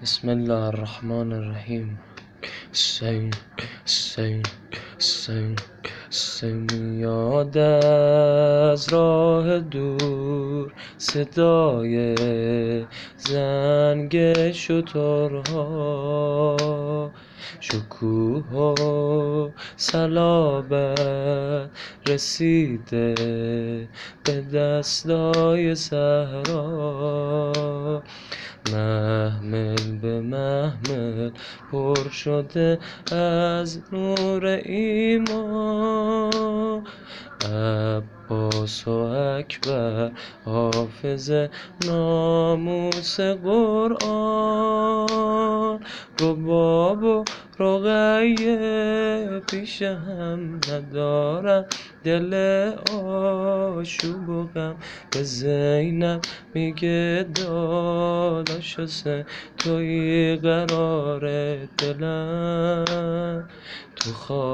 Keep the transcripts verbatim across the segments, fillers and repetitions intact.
بسم الله الرحمن الرحیم. حسین حسین حسین حسین میاد از راه دور، صدای زنگ شترها، شکوه و صلابت رسیده به دستای صحرا. محمل به محمل پر شده از نور ایمان، عباس و اکبر حافظ ناموس قرآن، رباب و رقیه پیش هم ندارن دل آشوب و غم. به زینب میگه داداش حسین توی قرار دلم، تو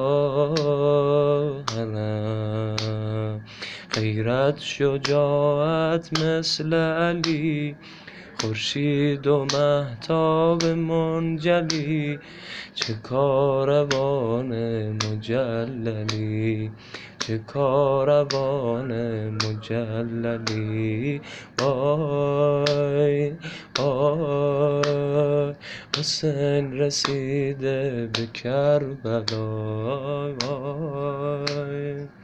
خواهرم. غیرت شجاعت مثل علی، خورشید و مهتاب منجلی، چه کاروان مجللی، چه کاروان مجللی. وای وای حسین رسیده به کربلا. وای